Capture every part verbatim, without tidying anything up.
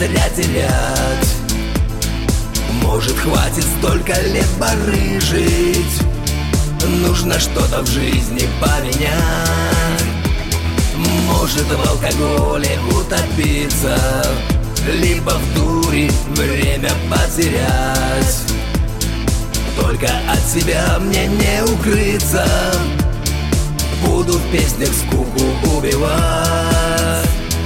зря терять. Может, хватит столько лет барыжить, нужно что-то в жизни поменять. Может, в алкоголе утопиться, либо в дуре время потерять. Только от себя мне не укрыться, буду в песнях скуку убивать.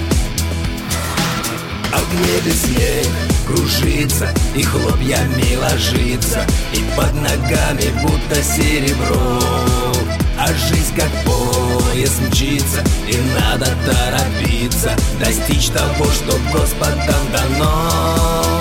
А в небе снег кружится, и хлопьями ложится, и под ногами будто серебро. А жизнь как поезд мчится, и надо торопиться, достичь того, что Господом дано.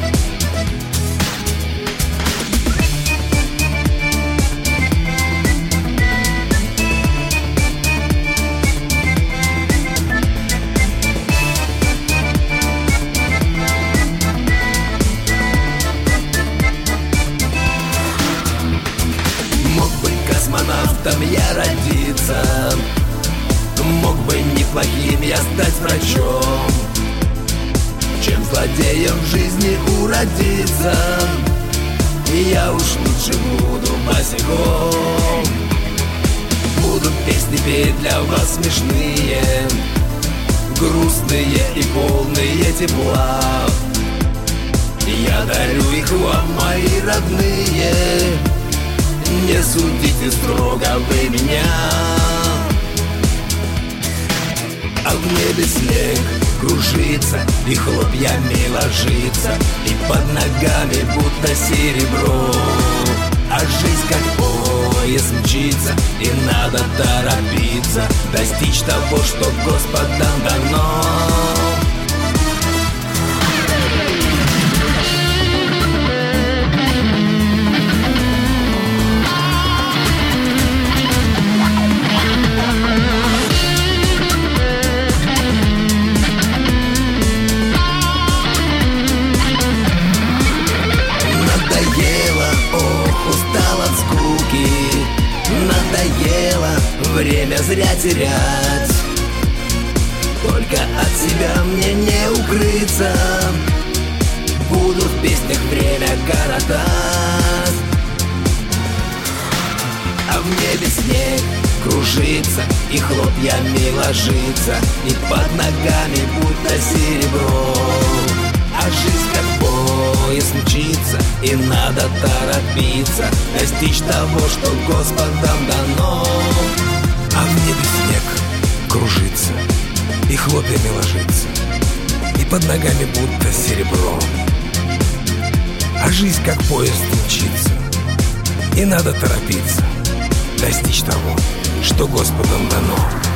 Космонавтом я родиться, мог бы неплохим я стать врачом, чем злодеем в жизни уродиться. И я уж лучше буду босиком. Будут песни петь для вас смешные, грустные и полные тепла. Я дарю их вам, мои родные, не судите строго вы меня. А в небе снег кружится, и хлопьями ложится, и под ногами будто серебро. А жизнь как поезд мчится, и надо торопиться, достичь того, что Господом дано. Надоело время зря терять, только от себя мне не укрыться, буду в песнях время коротать. А в небе снег кружится, и хлопьями ложится, и под ногами будто серебро. А жизнь как поезд мчится, и надо торопиться, достичь того, что Господом дано. А в небе снег кружится, и хлопьями ложится, и под ногами будто серебро. А жизнь как поезд мчится, и надо торопиться, достичь того, что Господом дано.